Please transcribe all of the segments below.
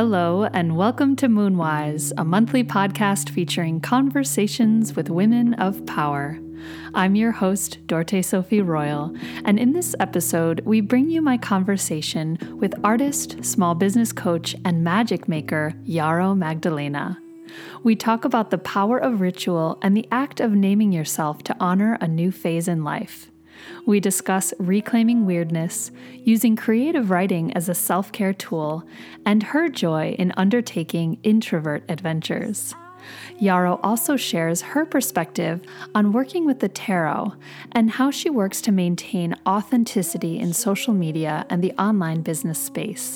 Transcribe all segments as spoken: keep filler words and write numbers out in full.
Hello, and welcome to Moonwise, a monthly podcast featuring conversations with women of power. I'm your host, Dorte Sophie Royal, and in this episode, we bring you my conversation with artist, small business coach, and magic maker Yarrow Magdalena. We talk about the power of ritual and the act of naming yourself to honor a new phase in life. We discuss reclaiming weirdness, using creative writing as a self-care tool, and her joy in undertaking introvert adventures. Yarrow also shares her perspective on working with the tarot and how she works to maintain authenticity in social media and the online business space.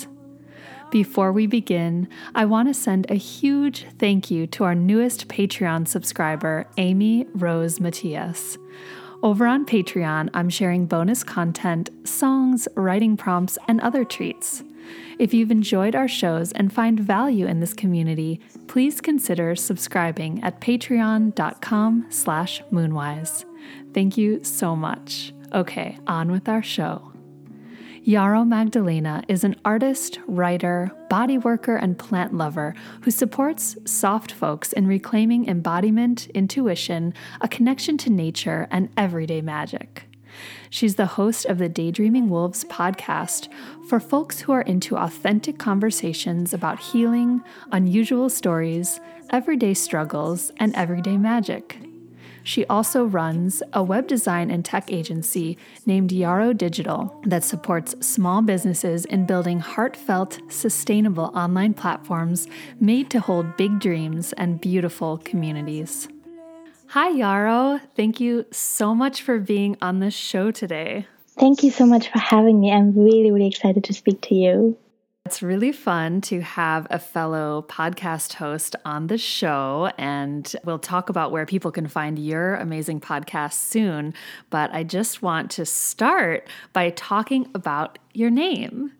Before we begin, I want to send a huge thank you to our newest Patreon subscriber, Amy Rose Matias. Over on Patreon, I'm sharing bonus content, songs, writing prompts, and other treats. If you've enjoyed our shows and find value in this community, please consider subscribing at patreon.com slash moonwise. Thank you so much. Okay, on with our show. Yarrow Magdalena is an artist, writer, body worker, and plant lover who supports soft folks in reclaiming embodiment, intuition, a connection to nature, and everyday magic. She's the host of the Daydreaming Wolves podcast for folks who are into authentic conversations about healing, unusual stories, everyday struggles, and everyday magic. She also runs a web design and tech agency named Yarrow Digital that supports small businesses in building heartfelt, sustainable online platforms made to hold big dreams and beautiful communities. Hi, Yarrow. Thank you so much for being on this show today. Thank you so much for having me. I'm really, really excited to speak to you. It's really fun to have a fellow podcast host on the show, and we'll talk about where people can find your amazing podcast soon. But I just want to start by talking about your name,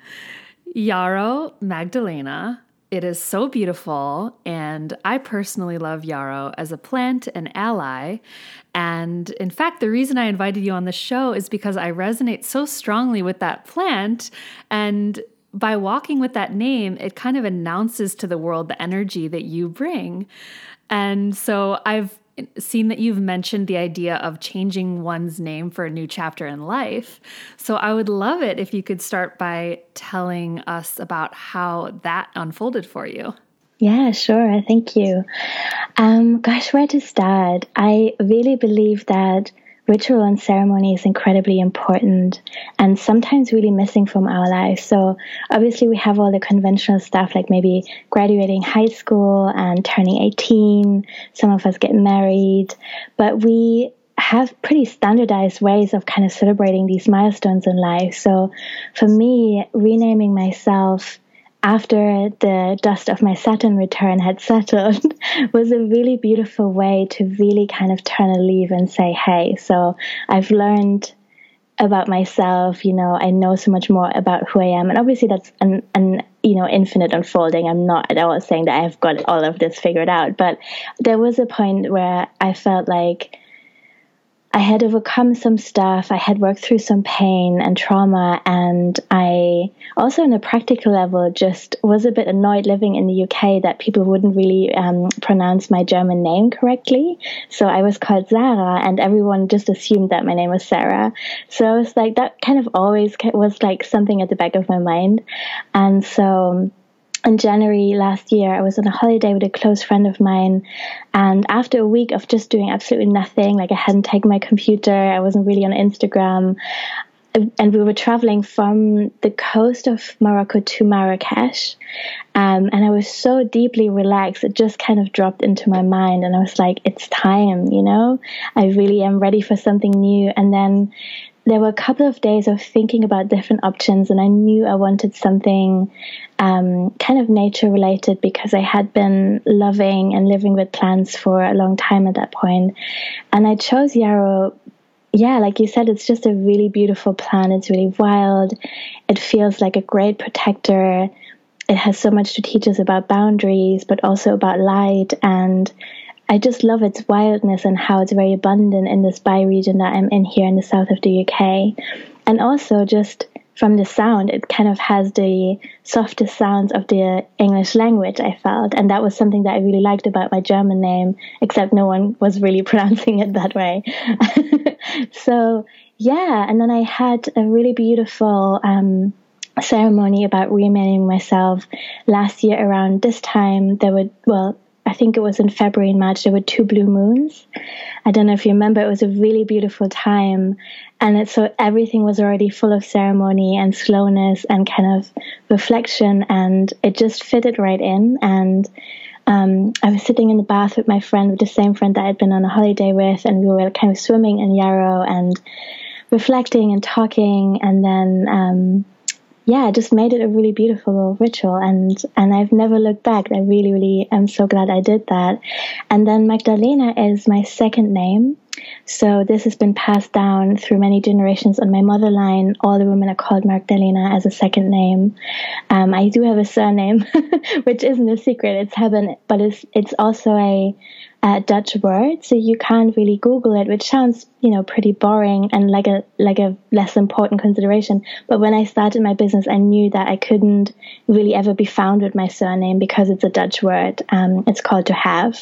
Yarrow Magdalena. It is so beautiful, and I personally love yarrow as a plant and ally. And in fact, the reason I invited you on the show is because I resonate so strongly with that plant, and by walking with that name, it kind of announces to the world the energy that you bring. And so I've seen that you've mentioned the idea of changing one's name for a new chapter in life. So I would love it if you could start by telling us about how that unfolded for you. Yeah, sure. Thank you. Um, gosh, where to start? I really believe that ritual and ceremony is incredibly important and sometimes really missing from our lives. So obviously we have all the conventional stuff like maybe graduating high school and turning eighteen. Some of us get married, but we have pretty standardized ways of kind of celebrating these milestones in life. So for me, renaming myself after the dust of my Saturn return had settled was a really beautiful way to really kind of turn a leaf and say, hey, so I've learned about myself, you know, I know so much more about who I am. And obviously that's an, an you know, infinite unfolding. I'm not at all saying that I've got all of this figured out, but there was a point where I felt like I had overcome some stuff. I had worked through some pain and trauma, and I also on a practical level just was a bit annoyed living in the U K that people wouldn't really um, pronounce my German name correctly. So I was called Sarah, and everyone just assumed that my name was Sarah. So I was like, that kind of always was like something at the back of my mind. And so in January last year, I was on a holiday with a close friend of mine, and after a week of just doing absolutely nothing, like I hadn't taken my computer, I wasn't really on Instagram, and we were traveling from the coast of Morocco to Marrakesh, um, and I was so deeply relaxed, it just kind of dropped into my mind, and I was like, it's time, you know, I really am ready for something new. And then there were a couple of days of thinking about different options, and I knew I wanted something um, kind of nature related because I had been loving and living with plants for a long time at that point. And I chose yarrow. Yeah, like you said, it's just a really beautiful plant. It's really wild. It feels like a great protector. It has so much to teach us about boundaries, but also about light. And I just love its wildness and how it's very abundant in this bioregion that I'm in here in the south of the U K. And also just from the sound, it kind of has the softest sounds of the English language, I felt. And that was something that I really liked about my German name, except no one was really pronouncing it that way. So, yeah. And then I had a really beautiful um, ceremony about renaming myself last year around this time. There were, well, I think it was in February and March, there were two blue moons. I don't know if you remember, it was a really beautiful time. And it, so everything was already full of ceremony and slowness and kind of reflection. And it just fitted right in. And um, I was sitting in the bath with my friend, with the same friend that I'd been on a holiday with. And we were kind of swimming in Yarrow and reflecting and talking. And then... Um, yeah, it just made it a really beautiful ritual, and and I've never looked back. I really, really am so glad I did that. And then Magdalena is my second name. So this has been passed down through many generations on my mother line. All the women are called Magdalena as a second name. Um, I do have a surname, which isn't a secret. It's Hebben, but it's it's also a, a Dutch word, so you can't really Google it, which sounds, you know, pretty boring and like a like a less important consideration. But when I started my business, I knew that I couldn't really ever be found with my surname because it's a Dutch word. Um, it's called to have.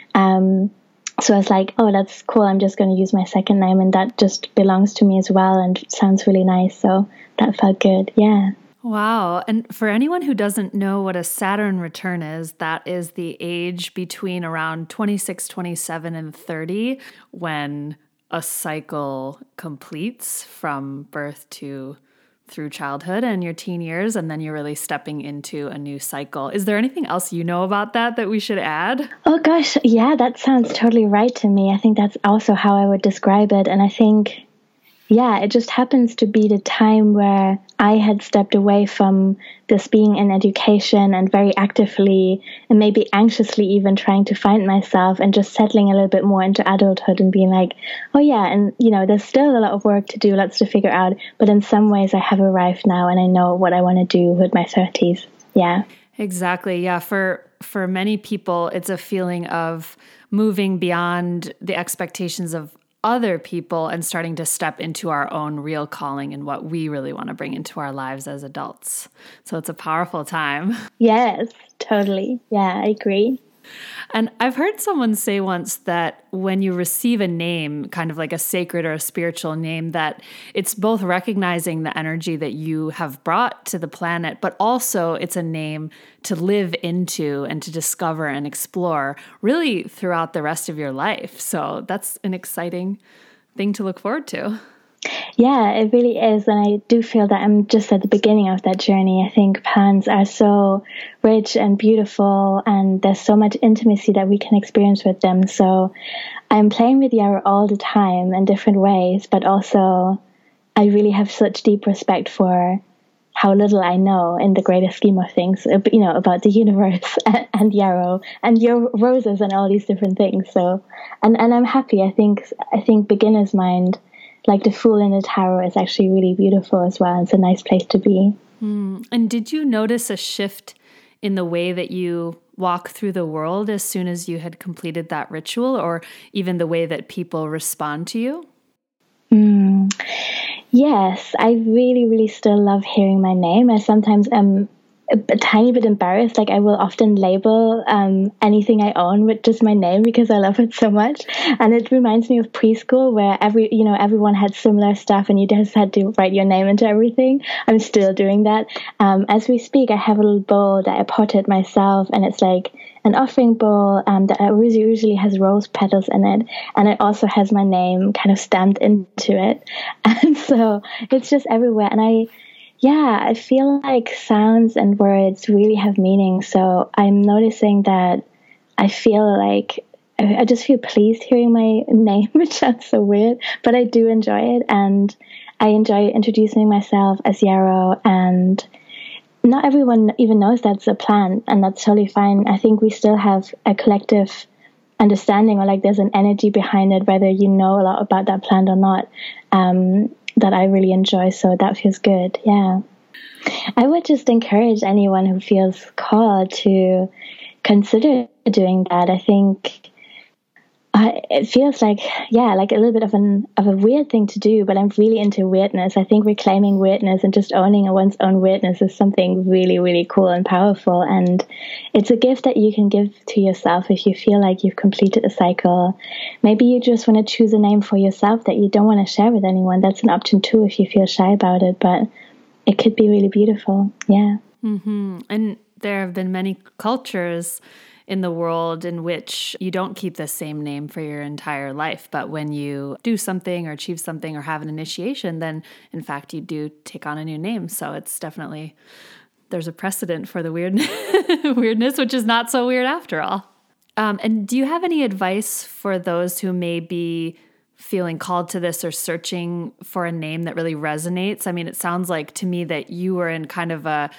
Um, So I was like, oh, that's cool. I'm just going to use my second name, and that just belongs to me as well and sounds really nice. So that felt good. Yeah. Wow. And for anyone who doesn't know what a Saturn return is, that is the age between around twenty-six, twenty-seven, and thirty when a cycle completes from birth to through childhood and your teen years, and then you're really stepping into a new cycle. Is there anything else you know about that that we should add? Oh gosh, yeah, that sounds totally right to me. I think that's also how I would describe it. And I think, yeah, it just happens to be the time where I had stepped away from this being in education and very actively and maybe anxiously even trying to find myself, and just settling a little bit more into adulthood and being like, oh yeah, and you know, there's still a lot of work to do, lots to figure out, but in some ways I have arrived now and I know what I want to do with my thirties. Yeah. Exactly. Yeah. For for many people, it's a feeling of moving beyond the expectations of other people and starting to step into our own real calling and what we really want to bring into our lives as adults. So it's a powerful time. Yes, totally. Yeah, I agree. And I've heard someone say once that when you receive a name, kind of like a sacred or a spiritual name, that it's both recognizing the energy that you have brought to the planet, but also it's a name to live into and to discover and explore really throughout the rest of your life. So that's an exciting thing to look forward to. Yeah, it really is. And I do feel that I'm just at the beginning of that journey. I think plants are so rich and beautiful, and there's so much intimacy that we can experience with them. So I'm playing with Yarrow all the time in different ways, but also I really have such deep respect for how little I know in the greater scheme of things, you know, about the universe and, and Yarrow and your roses and all these different things. So, and, and I'm happy. I think, I think beginner's mind, like the Fool in the Tarot, is actually really beautiful as well. It's a nice place to be. Mm. And did you notice a shift in the way that you walk through the world as soon as you had completed that ritual, or even the way that people respond to you? Mm. Yes, I really, really still love hearing my name. I sometimes am a, a tiny bit embarrassed. Like I will often label um, anything I own with just my name because I love it so much. And it reminds me of preschool, where every, you know, everyone had similar stuff and you just had to write your name into everything. I'm still doing that. Um, as we speak, I have a little bowl that I potted myself, and it's like an offering bowl um, that usually has rose petals in it. And it also has my name kind of stamped into it. And so it's just everywhere. And I, yeah, I feel like sounds and words really have meaning. So I'm noticing that I feel like, I just feel pleased hearing my name, which sounds so weird, but I do enjoy it. And I enjoy introducing myself as Yarrow, and not everyone even knows that's a plant, and that's totally fine. I think we still have a collective understanding, or like there's an energy behind it, whether you know a lot about that plant or not, um, that I really enjoy. So that feels good. Yeah. I would just encourage anyone who feels called to consider doing that. I think Uh, it feels like, yeah, like a little bit of an of a weird thing to do, but I'm really into weirdness. I think reclaiming weirdness and just owning one's own weirdness is something really, really cool and powerful. And it's a gift that you can give to yourself if you feel like you've completed a cycle. Maybe you just want to choose a name for yourself that you don't want to share with anyone. That's an option too if you feel shy about it, but it could be really beautiful. Yeah. Mm-hmm. And there have been many cultures in the world in which you don't keep the same name for your entire life. But when you do something or achieve something or have an initiation, then in fact you do take on a new name. So it's definitely, there's a precedent for the weird, weirdness, which is not so weird after all. Um, and do you have any advice for those who may be feeling called to this or searching for a name that really resonates? I mean, it sounds like to me that you were in kind of a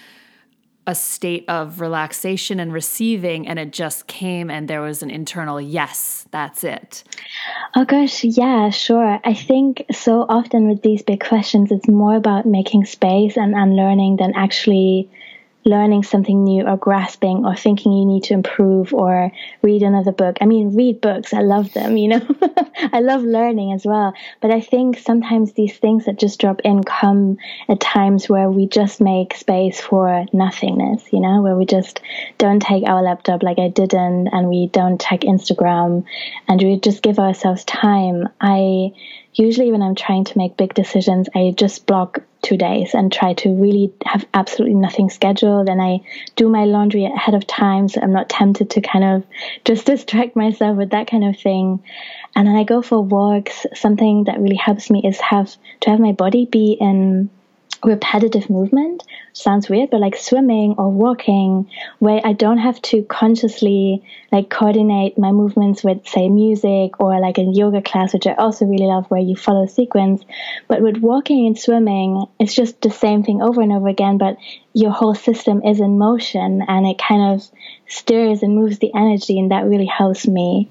a state of relaxation and receiving, and it just came and there was an internal, yes, that's it. Oh gosh, yeah, sure. I think so often with these big questions, it's more about making space and unlearning than actually learning something new or grasping or thinking you need to improve or read another book. I mean, read books. I love them, you know. I love learning as well. But I think sometimes these things that just drop in come at times where we just make space for nothingness, you know, where we just don't take our laptop like I didn't, and we don't check Instagram, and we just give ourselves time. I usually when I'm trying to make big decisions, I just block two days and try to really have absolutely nothing scheduled. And I do my laundry ahead of time so I'm not tempted to kind of just distract myself with that kind of thing. And then I go for walks. Something that really helps me is have to have my body be in repetitive movement. Sounds weird, but like swimming or walking, where I don't have to consciously like coordinate my movements with, say, music, or like a yoga class, which I also really love, where you follow sequence. But with walking and swimming, it's just the same thing over and over again, but your whole system is in motion and it kind of stirs and moves the energy, and that really helps me.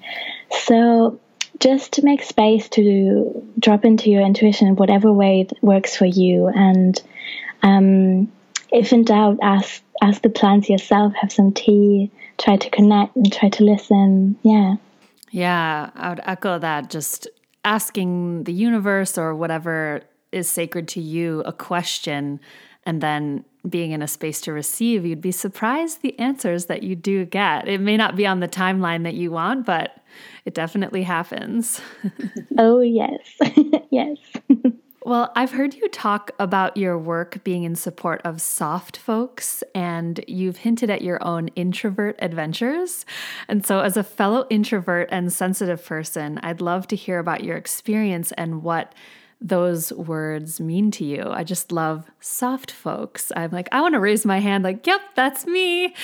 So just to make space to drop into your intuition in whatever way it works for you. And um, if in doubt, ask ask the plants yourself, have some tea, try to connect and try to listen. Yeah. Yeah, I would echo that. Just asking the universe or whatever is sacred to you a question, and then being in a space to receive. You'd be surprised the answers that you do get. It may not be on the timeline that you want, but it definitely happens. Oh, yes. Yes. Well, I've heard you talk about your work being in support of soft folks, and you've hinted at your own introvert adventures. And so as a fellow introvert and sensitive person, I'd love to hear about your experience and what those words mean to you. I just love soft folks. I'm like, I want to raise my hand like, yep, that's me.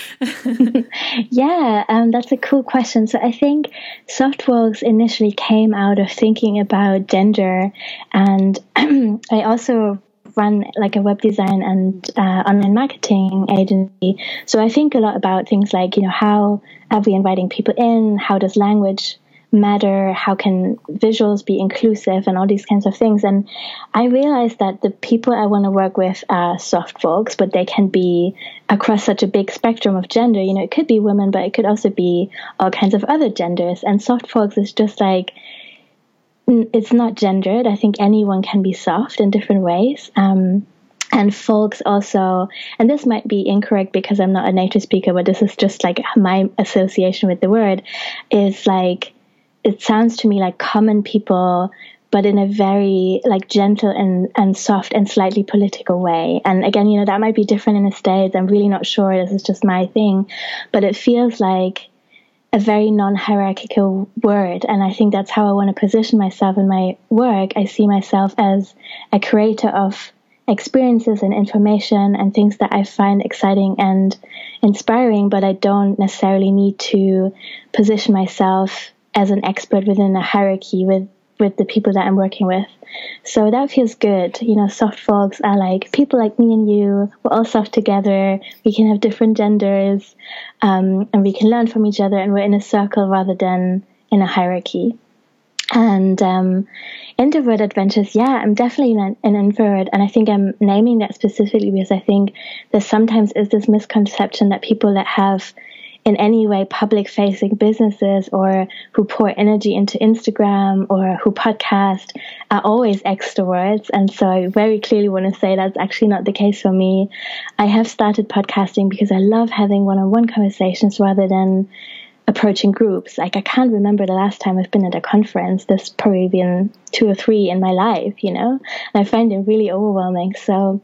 Yeah, um, that's a cool question. So I think soft folks initially came out of thinking about gender. And I also run like a web design and uh, online marketing agency. So I think a lot about things like, you know, how are we inviting people in? How does language matter? How can visuals be inclusive and all these kinds of things? And I realized that the people I want to work with are soft folks, but they can be across such a big spectrum of gender. You know, it could be women, but it could also be all kinds of other genders. And soft folks is just like, it's not gendered. I think anyone can be soft in different ways. Um, And folks also, and this might be incorrect because I'm not a native speaker, but this is just like my association with the word, is like, it sounds to me like common people, but in a very like gentle and, and soft and slightly political way. And again, you know, that might be different in the States. I'm really not sure. This is just my thing, but it feels like a very non-hierarchical word. And I think that's how I want to position myself in my work. I see myself as a creator of experiences and information and things that I find exciting and inspiring, but I don't necessarily need to position myself as an expert within a hierarchy with, with the people that I'm working with. So that feels good. You know, soft folks are like people like me and you. We're all soft together. We can have different genders, um, and we can learn from each other, and we're in a circle rather than in a hierarchy. And um, introvert adventures, yeah, I'm definitely an, an introvert, and I think I'm naming that specifically because I think there sometimes is this misconception that people that have in any way public-facing businesses or who pour energy into Instagram or who podcast are always extroverts. And so I very clearly want to say that's actually not the case for me. I have started podcasting because I love having one-on-one conversations rather than approaching groups. Like, I can't remember the last time I've been at a conference. There's probably been two or three in my life, you know, and I find it really overwhelming. So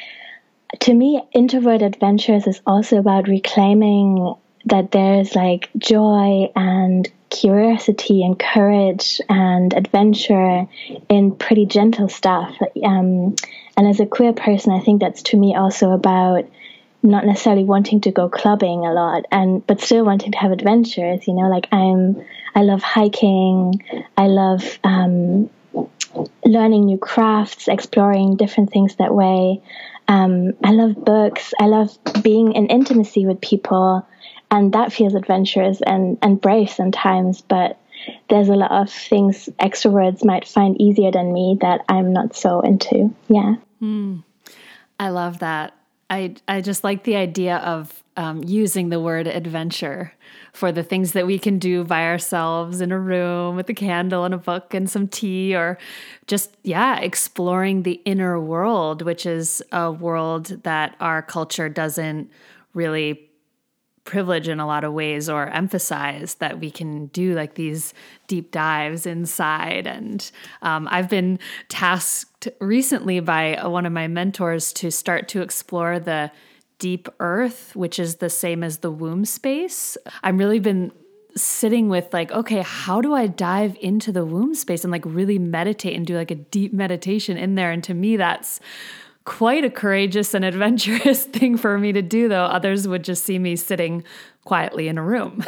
to me, introvert adventures is also about reclaiming that there's like joy and curiosity and courage and adventure in pretty gentle stuff. Um, and as a queer person, I think that's to me also about not necessarily wanting to go clubbing a lot, and but still wanting to have adventures. You know, like I'm, I love hiking. I love um, learning new crafts, exploring different things that way. Um, I love books. I love being in intimacy with people, and that feels adventurous and, and brave sometimes. But there's a lot of things extroverts might find easier than me that I'm not so into. Yeah. Mm, I love that. I I just like the idea of um, using the word adventure for the things that we can do by ourselves in a room with a candle and a book and some tea, or just, yeah, exploring the inner world, which is a world that our culture doesn't really privilege in a lot of ways or emphasize, that we can do like these deep dives inside. And um, I've been tasked recently by one of my mentors to start to explore the deep earth, which is the same as the womb space. I've really been sitting with like, okay, how do I dive into the womb space and like really meditate and do like a deep meditation in there? And to me, that's quite a courageous and adventurous thing for me to do, though others would just see me sitting quietly in a room.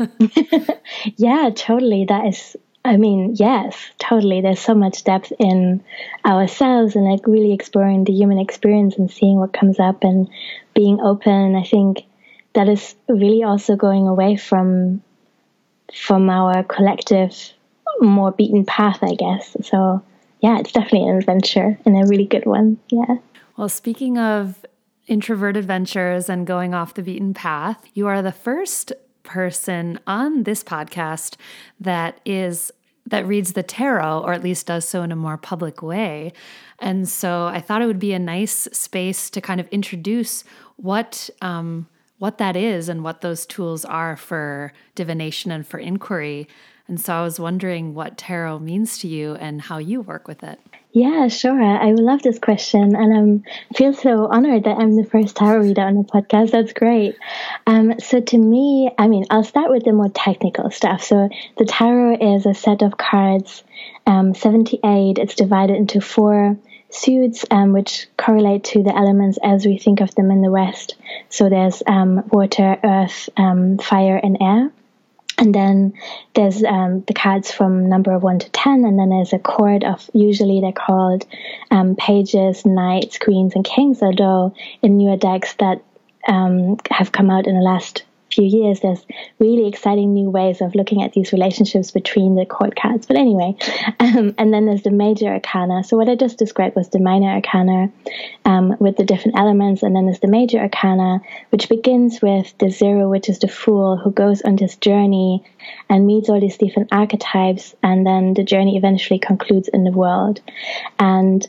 Yeah, totally. That is, I mean, yes, totally. There's so much depth in ourselves and like really exploring the human experience and seeing what comes up and being open. I think that is really also going away from from our collective, more beaten path, I guess. So yeah, it's definitely an adventure and a really good one. Yeah. Well, speaking of introvert adventures and going off the beaten path, you are the first person on this podcast that is that reads the tarot, or at least does so in a more public way. And so I thought it would be a nice space to kind of introduce what um, what that is and what those tools are for divination and for inquiry. And so I was wondering what tarot means to you and how you work with it. Yeah, sure. I love this question, and I feel so honored that I'm the first tarot reader on the podcast. That's great. Um, so to me, I mean, I'll start with the more technical stuff. So the tarot is a set of cards, um, seventy-eight. It's divided into four suits, um, which correlate to the elements as we think of them in the West. So there's um, water, earth, um, fire, and air. And then there's um, the cards from number one to ten, and then there's a chord of, usually they're called um, pages, knights, queens, and kings, although in newer decks that um, have come out in the last few years, there's really exciting new ways of looking at these relationships between the chord cards. But anyway, um, and then there's the major arcana. So what I just described was the minor arcana um, with the different elements, and then there's the major arcana, which begins with the zero, which is the fool who goes on this journey and meets all these different archetypes, and then the journey eventually concludes in the world. And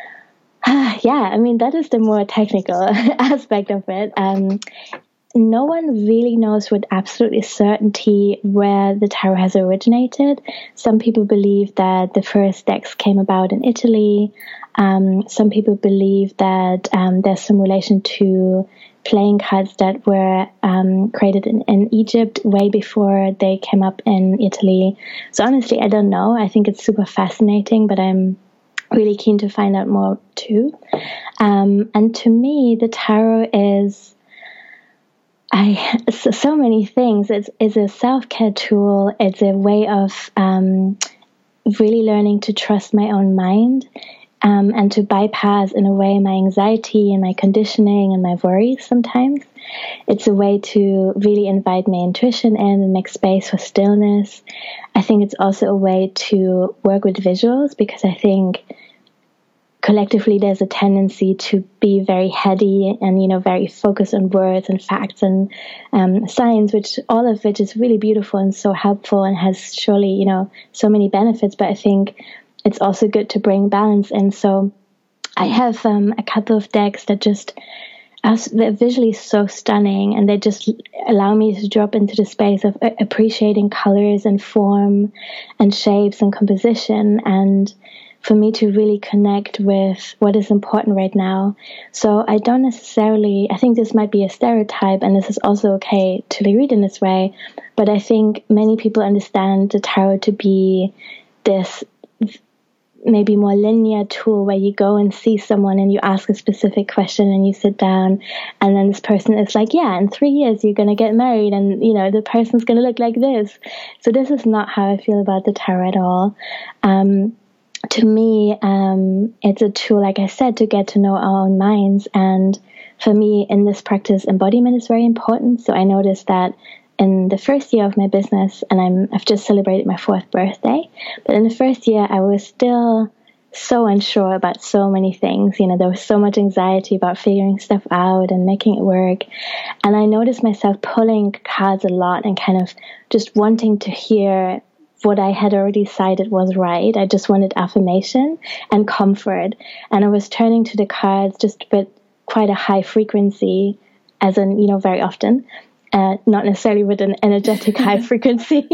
uh, yeah, I mean, that is the more technical aspect of it. Um, No one really knows with absolute certainty where the tarot has originated. Some people believe that the first decks came about in Italy. Um, some people believe that um, there's some relation to playing cards that were um, created in, in Egypt way before they came up in Italy. So honestly, I don't know. I think it's super fascinating, but I'm really keen to find out more too. Um, and to me, the tarot is I, so, so many things. It's, it's a self-care tool. It's a way of um, really learning to trust my own mind um, and to bypass, in a way, my anxiety and my conditioning and my worries sometimes. It's a way to really invite my intuition in and make space for stillness. I think it's also a way to work with visuals, because I think collectively there's a tendency to be very heady and, you know, very focused on words and facts and um, science, which all of which is really beautiful and so helpful and has surely, you know, so many benefits. But I think it's also good to bring balance in. So I have um, a couple of decks that just as they're visually so stunning, and they just allow me to drop into the space of appreciating colors and form and shapes and composition, and for me to really connect with what is important right now. So I don't necessarily, I think this might be a stereotype, and this is also okay to read in this way, but I think many people understand the tarot to be this maybe more linear tool where you go and see someone and you ask a specific question and you sit down, and then this person is like, yeah, in three years you're going to get married, and, you know, the person's going to look like this. So this is not how I feel about the tarot at all. Um, to me, um, it's a tool, like I said, to get to know our own minds. And for me, in this practice, embodiment is very important. So I noticed that in the first year of my business, and I'm, I've just celebrated my fourth birthday, but in the first year, I was still so unsure about so many things. You know, there was so much anxiety about figuring stuff out and making it work. And I noticed myself pulling cards a lot and kind of just wanting to hear what I had already decided was right. I just wanted affirmation and comfort. And I was turning to the cards just with quite a high frequency, as in, you know, very often. Uh, not necessarily with an energetic high frequency.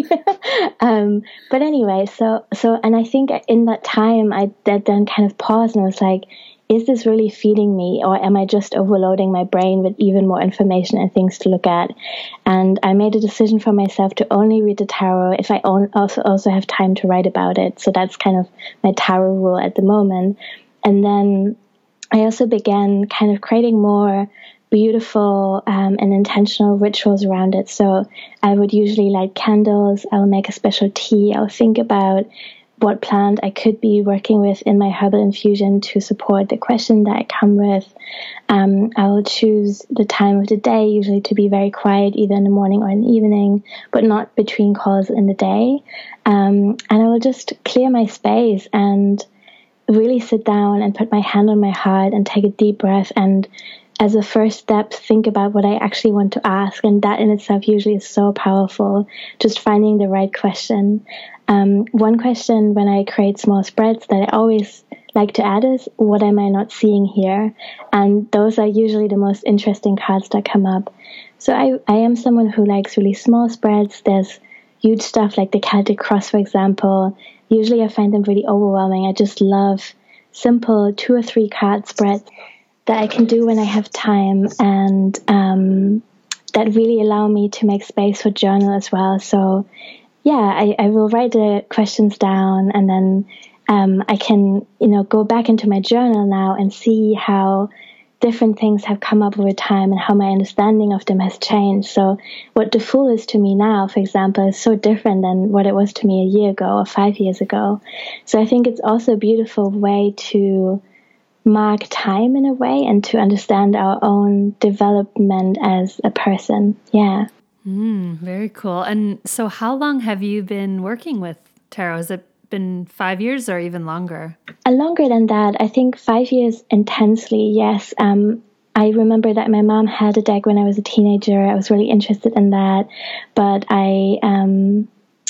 um, but anyway, so, so, and I think in that time I did then kind of paused and I was like, is this really feeding me, or am I just overloading my brain with even more information and things to look at? And I made a decision for myself to only read the tarot if I own, also, also have time to write about it. So that's kind of my tarot rule at the moment. And then I also began kind of creating more beautiful um, and intentional rituals around it. So I would usually light candles, I'll make a special tea, I'll think about what plant I could be working with in my herbal infusion to support the question that I come with. Um, I will choose the time of the day, usually to be very quiet, either in the morning or in the evening, but not between calls in the day. Um, and I will just clear my space and really sit down and put my hand on my heart and take a deep breath, and as a first step, think about what I actually want to ask. And that in itself usually is so powerful, just finding the right question. Um, one question when I create small spreads that I always like to add is, what am I not seeing here? And those are usually the most interesting cards that come up. So I, I am someone who likes really small spreads. There's huge stuff like the Celtic Cross, for example. Usually I find them really overwhelming. I just love simple two or three card spreads that I can do when I have time, and um, that really allow me to make space for journal as well. So yeah, I, I will write the questions down, and then um, I can, you know, go back into my journal now and see how different things have come up over time and how my understanding of them has changed. So what the Fool is to me now, for example, is so different than what it was to me a year ago or five years ago. So I think it's also a beautiful way to mark time in a way and to understand our own development as a person. Yeah. Mm, very cool. And so how long have you been working with tarot? Has it been five years or even longer? Uh, longer than that. I think five years intensely, yes. Um, I remember that my mom had a deck when I was a teenager. I was really interested in that, but I um,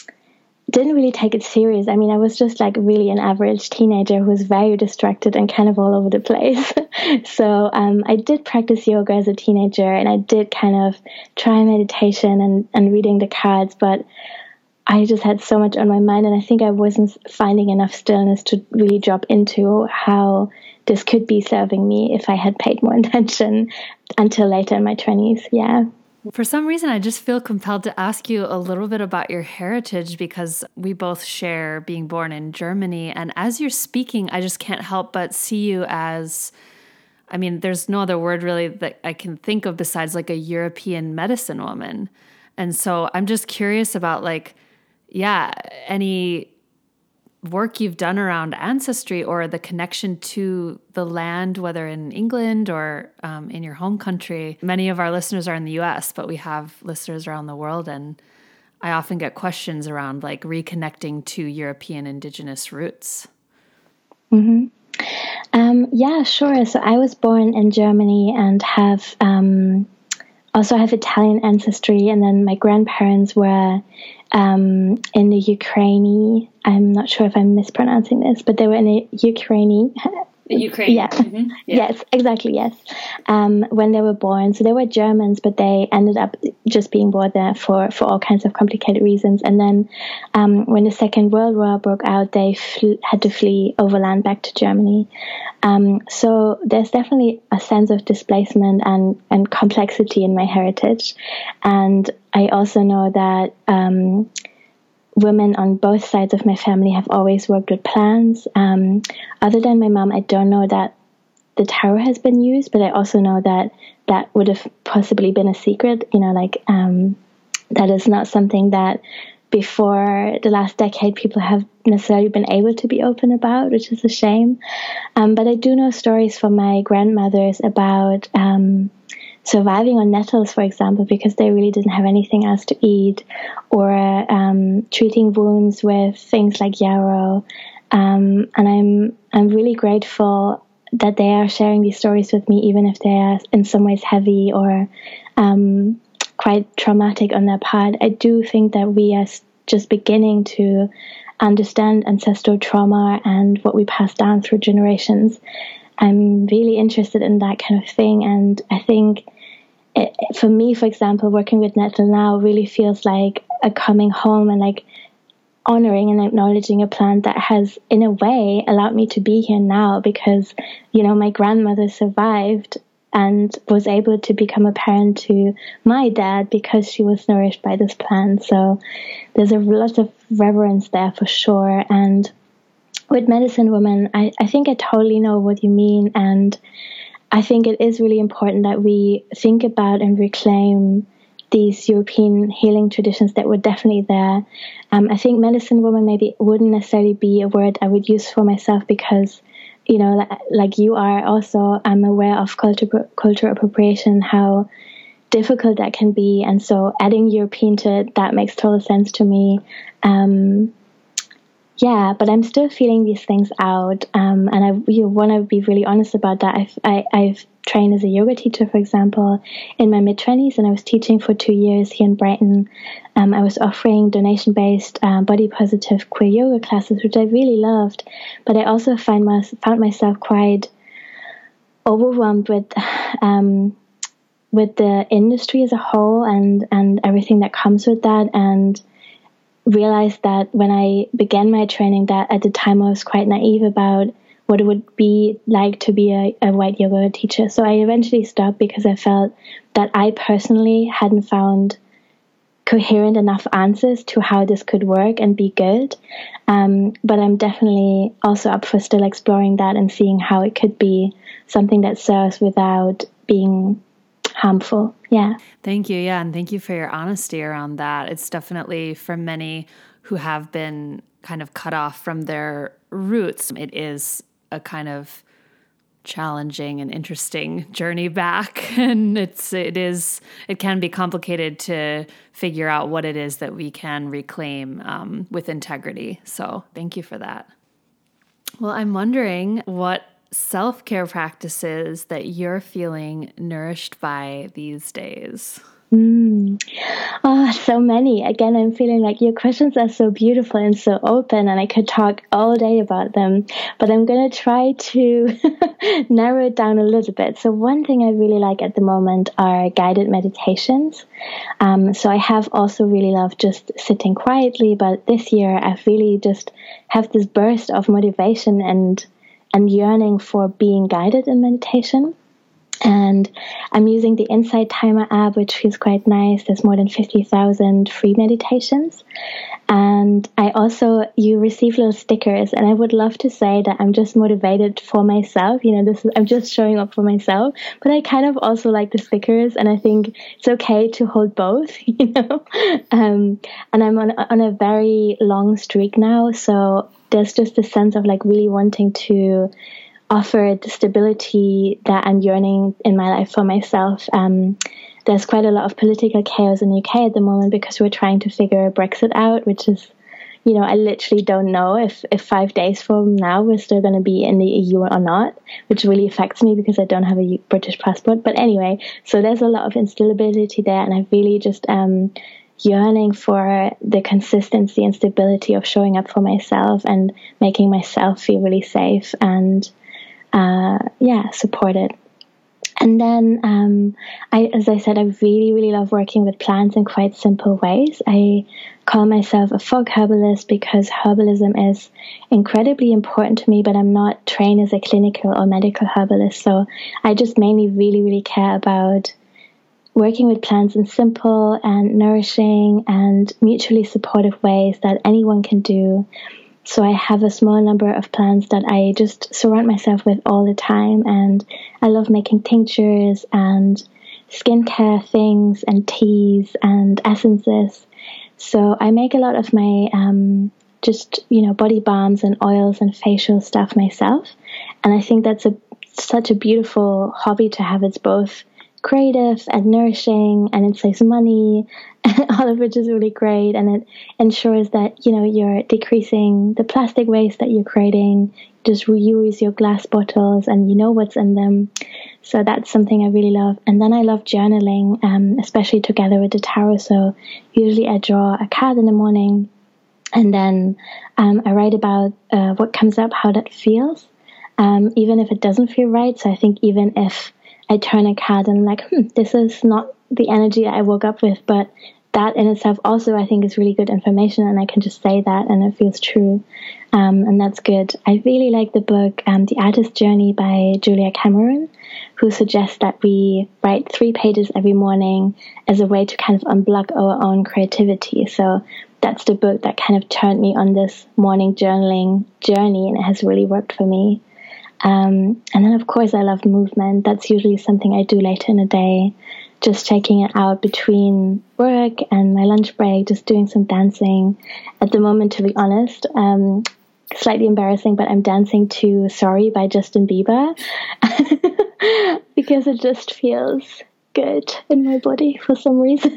didn't really take it serious. I mean, I was just like really an average teenager who was very distracted and kind of all over the place. so um, I did practice yoga as a teenager, and I did kind of try meditation and, and reading the cards, but I just had so much on my mind, and I think I wasn't finding enough stillness to really drop into how this could be serving me if I had paid more attention until later in my twenties. Yeah. For some reason, I just feel compelled to ask you a little bit about your heritage, because we both share being born in Germany. And as you're speaking, I just can't help but see you as, I mean, there's no other word really that I can think of besides like a European medicine woman. And so I'm just curious about like, yeah, any work you've done around ancestry or the connection to the land, whether in England or um, in your home country. Many of our listeners are in the U S, but we have listeners around the world. And I often get questions around like reconnecting to European indigenous roots. Mm-hmm. Um, yeah, sure. So I was born in Germany and have um, also have Italian ancestry, and then my grandparents were um, in the Ukraine. I'm not sure if I'm mispronouncing this, but they were in the Ukraine. Ukraine. Yeah. Mm-hmm. Yeah. Yes, exactly. Yes. Um, when they were born, so they were Germans, but they ended up just being born there for, for all kinds of complicated reasons. And then, um, when the Second World War broke out, they fl- had to flee overland back to Germany. Um, so there's definitely a sense of displacement and, and complexity in my heritage. And I also know that, um, women on both sides of my family have always worked with plants. Um, other than my mom, I don't know that the tarot has been used, but I also know that that would have possibly been a secret. You know, like um, that is not something that before the last decade people have necessarily been able to be open about, which is a shame. Um, but I do know stories from my grandmothers about um, surviving on nettles, for example, because they really didn't have anything else to eat, or um, treating wounds with things like yarrow. Um, and I'm I'm really grateful that they are sharing these stories with me, even if they are in some ways heavy or um, quite traumatic on their part. I do think that we are just beginning to understand ancestral trauma and what we pass down through generations. I'm really interested in that kind of thing, and I think it, for me, for example, working with nettle now really feels like a coming home and like honoring and acknowledging a plant that has, in a way, allowed me to be here now, because, you know, my grandmother survived and was able to become a parent to my dad because she was nourished by this plant. So there's a lot of reverence there for sure. And with Medicine Woman, I, I think I totally know what you mean. And I think it is really important that we think about and reclaim these European healing traditions that were definitely there. Um, I think Medicine Woman maybe wouldn't necessarily be a word I would use for myself because, you know, like you are also, I'm aware of culture, cultural appropriation, how difficult that can be. And so adding European to it, that makes total sense to me. Um, yeah, but I'm still feeling these things out. Um, and I you want to be really honest about that. I've, I, I've trained as a yoga teacher, for example, in my mid-twenties, and I was teaching for two years here in Brighton. Um, I was offering donation-based, uh, body-positive queer yoga classes, which I really loved. But I also find my, found myself quite overwhelmed with um, with the industry as a whole and, and everything that comes with that, and realized that when I began my training, that at the time I was quite naive about what it would be like to be a, a white yoga teacher. So I eventually stopped because I felt that I personally hadn't found coherent enough answers to how this could work and be good. Um, but I'm definitely also up for still exploring that and seeing how it could be something that serves without being harmful. Yeah. Thank you. Yeah. And thank you for your honesty around that. It's definitely for many who have been kind of cut off from their roots. It is a kind of challenging and interesting journey back. And it's, it is, it can be complicated to figure out what it is that we can reclaim um, with integrity. So thank you for that. Well, I'm wondering what self-care practices that you're feeling nourished by these days? Mm. Oh, so many. Again, I'm feeling like your questions are so beautiful and so open, and I could talk all day about them, but I'm going to try to narrow it down a little bit. So one thing I really like at the moment are guided meditations. Um, so I have also really loved just sitting quietly, but this year I've really just have this burst of motivation and and yearning for being guided in meditation. And I'm using the Insight Timer app, which feels quite nice. There's more than fifty thousand free meditations. And I also, you receive little stickers, and I would love to say that I'm just motivated for myself. You know, this is, I'm just showing up for myself, but I kind of also like the stickers, and I think it's okay to hold both, you know. Um, and I'm on, on a very long streak now, so there's just a sense of like really wanting to offer the stability that I'm yearning in my life for myself. Um, there's quite a lot of political chaos in the U K at the moment because we're trying to figure Brexit out, which is you know, I literally don't know if, if five days from now we're still going to be in the E U or not, which really affects me because I don't have a British passport. But anyway, so there's a lot of instability there, and I really just um yearning for the consistency and stability of showing up for myself and making myself feel really safe and uh yeah supported. And then, um, I, as I said, I really, really love working with plants in quite simple ways. I call myself a fog herbalist because herbalism is incredibly important to me, but I'm not trained as a clinical or medical herbalist. So I just mainly really, really care about working with plants in simple and nourishing and mutually supportive ways that anyone can do. So I have a small number of plants that I just surround myself with all the time. And I love making tinctures and skincare things and teas and essences. So I make a lot of my um, just, you know, body balms and oils and facial stuff myself. And I think that's a such a beautiful hobby to have. It's both creative and nourishing, and it saves money, all of which is really great, and it ensures that, you know, you're decreasing the plastic waste that you're creating. Just reuse your glass bottles and you know what's in them. So that's something I really love. And then I love journaling, um, especially together with the tarot. So usually I draw a card in the morning, and then um, I write about uh, what comes up, how that feels, um, even if it doesn't feel right. So I think even if I turn a card and I'm like, hmm, this is not the energy I woke up with, but that in itself also I think is really good information, and I can just say that and it feels true, um, and that's good. I really like the book um, The Artist's Journey by Julia Cameron, who suggests that we write three pages every morning as a way to kind of unblock our own creativity. So that's the book that kind of turned me on this morning journaling journey, and it has really worked for me. Um, and then, of course, I love movement. That's usually something I do later in the day, just taking it out between work and my lunch break, just doing some dancing. At the moment, to be honest, um, slightly embarrassing, but I'm dancing to Sorry by Justin Bieber because it just feels good in my body for some reason.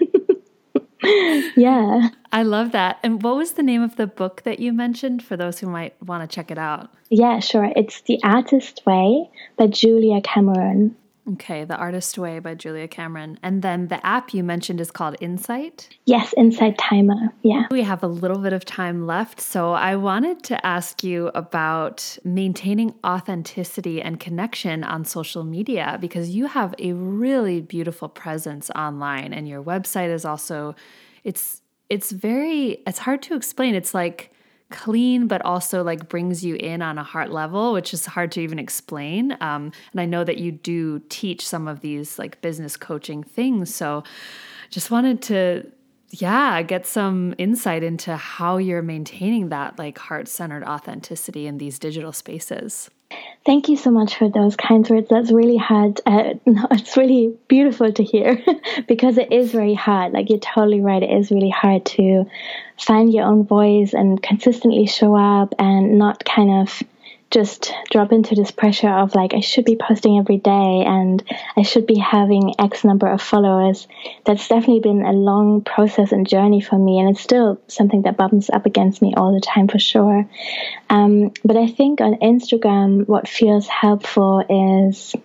Yeah. I love that. And what was the name of the book that you mentioned for those who might want to check it out? Yeah, sure. It's The Artist's Way by Julia Cameron. Okay, The Artist's Way by Julia Cameron. And then the app you mentioned is called Insight? Yes, Insight Timer. Yeah. We have a little bit of time left, so I wanted to ask you about maintaining authenticity and connection on social media, because you have a really beautiful presence online, and your website is also, it's it's very, it's hard to explain. It's like clean, but also like brings you in on a heart level, which is hard to even explain. Um, and I know that you do teach some of these like business coaching things. So just wanted to, yeah, get some insight into how you're maintaining that like heart-centered authenticity in these digital spaces. Thank you so much for those kind words. That's really hard. Uh, no, it's really beautiful to hear because it is very hard. Like, you're totally right. It is really hard to find your own voice and consistently show up and not kind of just drop into this pressure of like, I should be posting every day and I should be having X number of followers. That's definitely been a long process and journey for me, and it's still something that bumps up against me all the time for sure. Um, but I think on Instagram, what feels helpful is,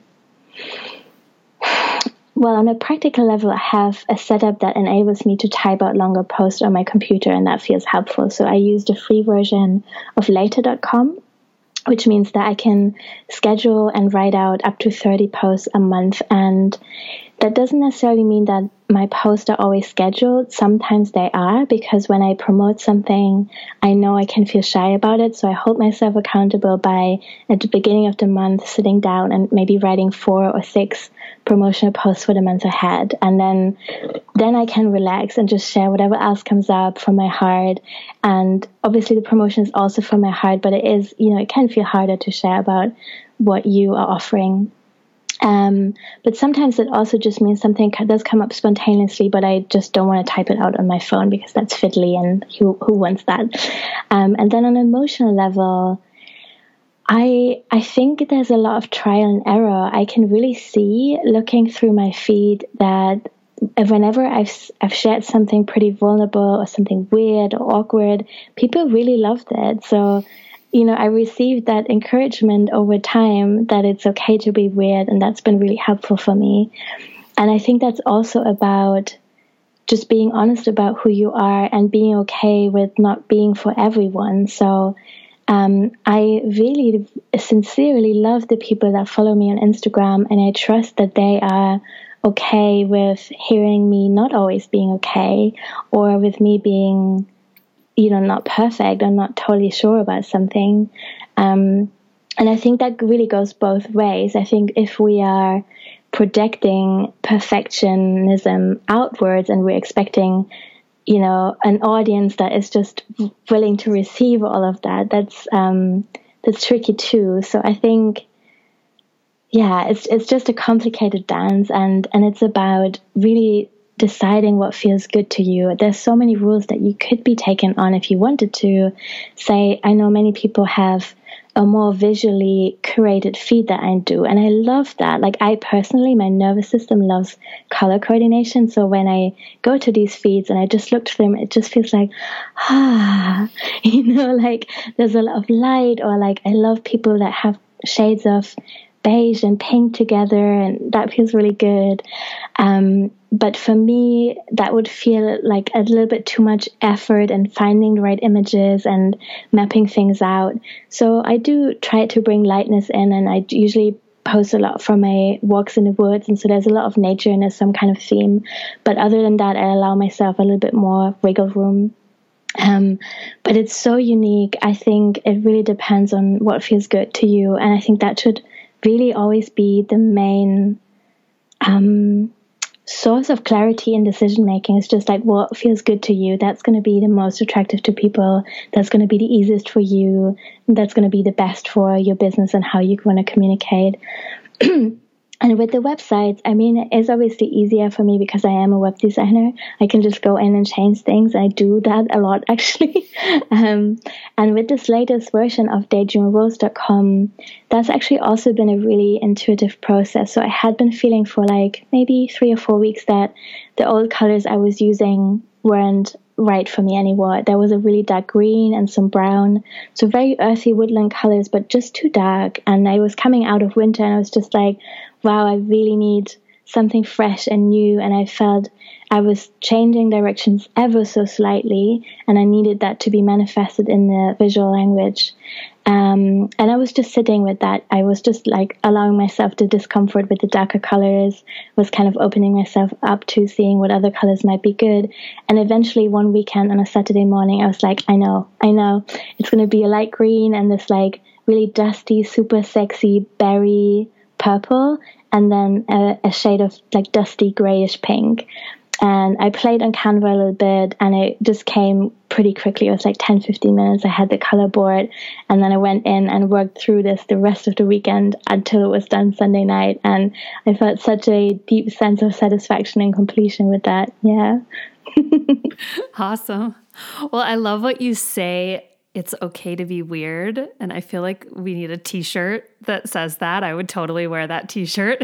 well, on a practical level, I have a setup that enables me to type out longer posts on my computer, and that feels helpful. So I use the free version of later dot com, which means that I can schedule and write out up to thirty posts a month. And that doesn't necessarily mean that my posts are always scheduled. Sometimes they are, because when I promote something, I know I can feel shy about it. So I hold myself accountable by, at the beginning of the month, sitting down and maybe writing four or six promotional posts for the month ahead. And then, then I can relax and just share whatever else comes up from my heart. And obviously the promotion is also from my heart, but it is, you know, it can feel harder to share about what you are offering. Um, but sometimes it also just means something does come up spontaneously, but I just don't want to type it out on my phone because that's fiddly, and who, who wants that? Um, and then on an emotional level, I I think there's a lot of trial and error. I can really see, looking through my feed, that whenever I've I've shared something pretty vulnerable or something weird or awkward, people really loved it. So, you know, I received that encouragement over time that it's okay to be weird, and that's been really helpful for me. And I think that's also about just being honest about who you are and being okay with not being for everyone. So um, I really sincerely love the people that follow me on Instagram, and I trust that they are okay with hearing me not always being okay, or with me being, you know, not perfect or not totally sure about something. Um, and I think that really goes both ways. I think if we are projecting perfectionism outwards and we're expecting, you know, an audience that is just willing to receive all of that, that's um, that's tricky too. So I think, yeah, it's it's just a complicated dance, and, and it's about really deciding what feels good to you. There's so many rules that you could be taken on if you wanted to. Say, I know many people have a more visually curated feed that I do, and I love that. Like, I personally, my nervous system loves color coordination, so when I go to these feeds and I just look through them, it just feels like, ah, you know, like there's a lot of light, or like I love people that have shades of beige and pink together, and that feels really good. Um, but for me, that would feel like a little bit too much effort and finding the right images and mapping things out. So I do try to bring lightness in, and I usually post a lot from my walks in the woods, and so there's a lot of nature and there's some kind of theme. But other than that, I allow myself a little bit more wiggle room. Um, but it's so unique. I think it really depends on what feels good to you, and I think that should really always be the main um, source of clarity in decision making. It's just like, what feels good to you? That's going to be the most attractive to people. That's going to be the easiest for you. That's going to be the best for your business and how you want to communicate. And with the websites, I mean, it is obviously easier for me because I am a web designer. I can just go in and change things. I do that a lot, actually. um, and with this latest version of daydream rose dot com, that's actually also been a really intuitive process. So I had been feeling for like maybe three or four weeks that the old colors I was using weren't right for me anymore. There was a really dark green and some brown, so very earthy woodland colors, but just too dark. And I was coming out of winter, and I was just like, wow, I really need something fresh and new. And I felt I was changing directions ever so slightly, and I needed that to be manifested in the visual language. Um, and I was just sitting with that. I was just like allowing myself the discomfort with the darker colors, was kind of opening myself up to seeing what other colors might be good. And eventually one weekend on a Saturday morning, I was like, I know, I know. It's going to be a light green and this like really dusty, super sexy berry purple, and then a, a shade of like dusty grayish pink. And I played on Canva a little bit, and it just came pretty quickly. It was like ten, fifteen minutes. I had the color board, and then I went in and worked through this the rest of the weekend until it was done Sunday night. And I felt such a deep sense of satisfaction and completion with that. Yeah. Awesome. Well, I love what you say. It's okay to be weird. And I feel like we need a t-shirt that says that. I would totally wear that t-shirt.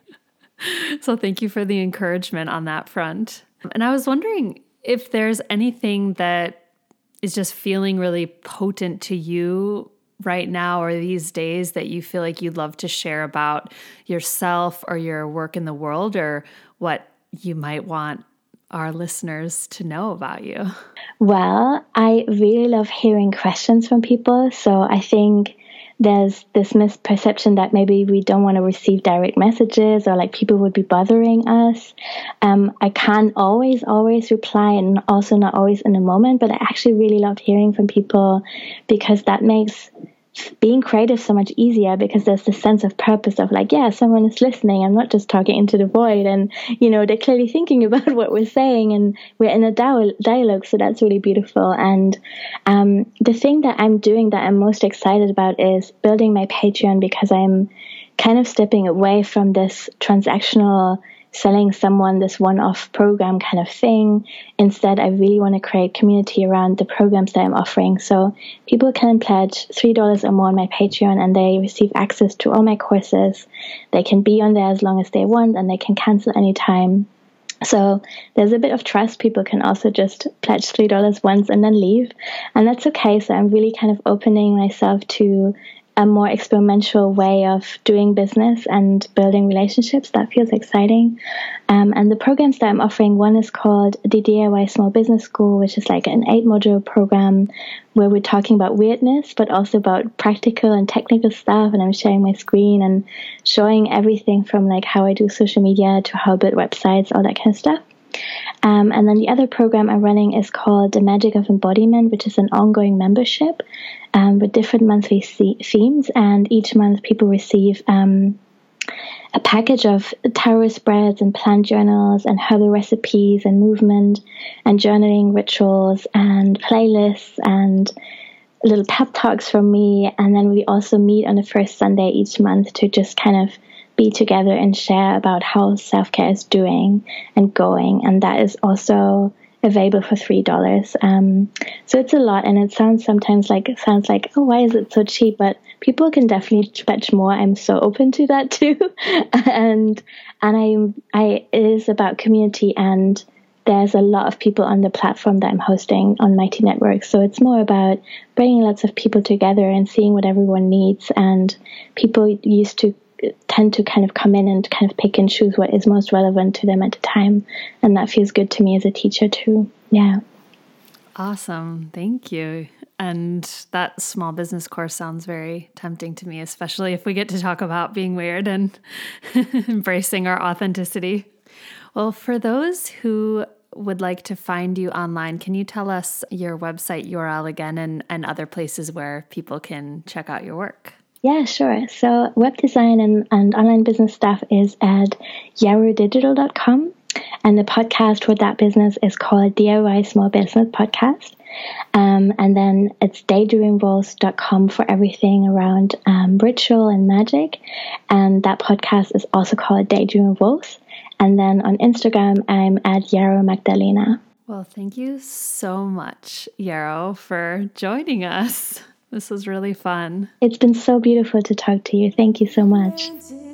So thank you for the encouragement on that front. And I was wondering if there's anything that is just feeling really potent to you right now or these days that you feel like you'd love to share about yourself or your work in the world, or what you might want our listeners to know about you. Well, I really love hearing questions from people. So I think there's this misperception that maybe we don't want to receive direct messages, or like people would be bothering us. Um, I can't always, always reply, and also not always in the moment, but I actually really love hearing from people, because that makes being creative so much easier, because there's this sense of purpose of like, yeah, someone is listening. I'm not just talking into the void, and, you know, they're clearly thinking about what we're saying, and we're in a dialogue. So that's really beautiful. And um, the thing that I'm doing that I'm most excited about is building my Patreon, because I'm kind of stepping away from this transactional selling someone this one-off program kind of thing. Instead, I really want to create community around the programs that I'm offering. So people can pledge three dollars or more on my Patreon, and they receive access to all my courses. They can be on there as long as they want, and they can cancel anytime. So there's a bit of trust. People can also just pledge three dollars once and then leave. And that's okay. So I'm really kind of opening myself to a more experimental way of doing business and building relationships. That feels exciting. Um, and the programs that I'm offering, one is called the D I Y Small Business School, which is like an eight module program where we're talking about weirdness, but also about practical and technical stuff. And I'm sharing my screen and showing everything from like how I do social media to how I build websites, all that kind of stuff. Um, and then the other program I'm running is called The Magic of Embodiment, which is an ongoing membership um, with different monthly se- themes. And each month people receive um, a package of tarot spreads and plant journals and herbal recipes and movement and journaling rituals and playlists and little pep talks from me. And then we also meet on the first Sunday each month to just kind of be together and share about how self-care is doing and going. And that is also available for three dollars. Um, so it's a lot, and it sounds sometimes like, it sounds like, oh, why is it so cheap? But people can definitely pledge more. I'm so open to that too. and and I, I, it is about community, and there's a lot of people on the platform that I'm hosting on Mighty Network. So it's more about bringing lots of people together and seeing what everyone needs. And people used to tend to kind of come in and kind of pick and choose what is most relevant to them at the time. And that feels good to me as a teacher too. Yeah. Awesome. Thank you. And that small business course sounds very tempting to me, especially if we get to talk about being weird and embracing our authenticity. Well, for those who would like to find you online, can you tell us your website U R L again and, and other places where people can check out your work? Yeah, sure. So web design and, and online business stuff is at yarrow digital dot com. And the podcast for that business is called D I Y Small Business Podcast. Um, and then it's daydream rolls dot com for everything around um, ritual and magic. And that podcast is also called Daydream Rolls. And then on Instagram, I'm at Yarrow Magdalena. Well, thank you so much, Yarrow, for joining us. This was really fun. It's been so beautiful to talk to you. Thank you so much.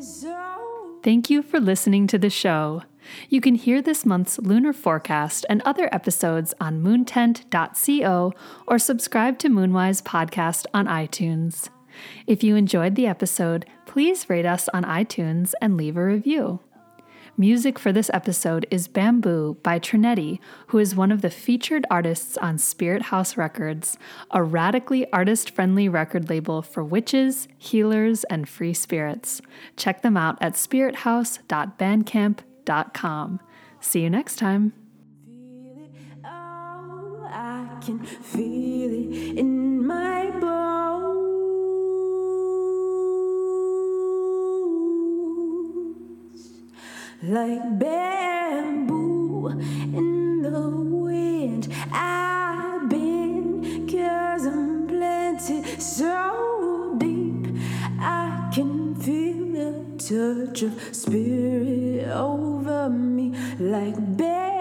Thank you for listening to the show. You can hear this month's lunar forecast and other episodes on moontent dot co or subscribe to Moonwise Podcast on iTunes. If you enjoyed the episode, please rate us on iTunes and leave a review. Music for this episode is Bamboo by Trinetti, who is one of the featured artists on Spirit House Records, a radically artist-friendly record label for witches, healers, and free spirits. Check them out at spirit house dot bandcamp dot com. See you next time. Feel it, oh, I can feel it in my bones. Like bamboo in the wind, I've been, 'cause I'm planted so deep. I can feel the touch of spirit over me, like bamboo.